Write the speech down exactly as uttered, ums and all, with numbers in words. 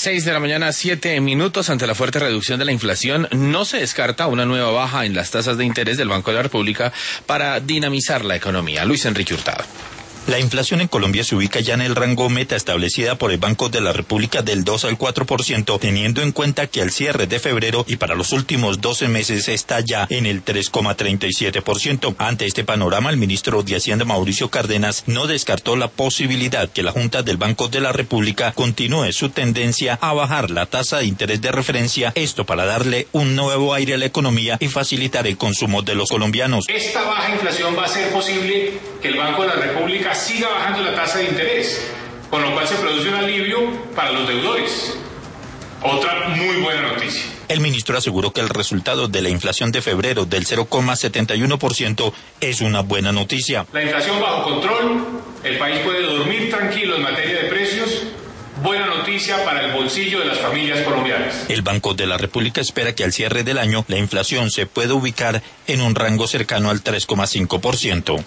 Seis de la mañana, siete minutos. Ante la fuerte reducción de la inflación, no se descarta una nueva baja en las tasas de interés del Banco de la República para dinamizar la economía. Luis Enrique Hurtado. La inflación en Colombia se ubica ya en el rango meta establecida por el Banco de la República del dos al cuatro por ciento, teniendo en cuenta que al cierre de febrero y para los últimos doce meses está ya en el tres coma treinta y siete por ciento. Ante este panorama, el ministro de Hacienda, Mauricio Cárdenas, no descartó la posibilidad que la Junta del Banco de la República continúe su tendencia a bajar la tasa de interés de referencia, esto para darle un nuevo aire a la economía y facilitar el consumo de los colombianos. Esta baja inflación va a hacer posible que el Banco de la República siga bajando la tasa de interés, con lo cual se produce un alivio para los deudores. Otra muy buena noticia. El ministro aseguró que el resultado de la inflación de febrero del cero coma setenta y uno por ciento es una buena noticia. La inflación bajo control, el país puede dormir tranquilo en materia de precios. Buena noticia para el bolsillo de las familias colombianas. El Banco de la República espera que al cierre del año la inflación se pueda ubicar en un rango cercano al tres coma cinco por ciento.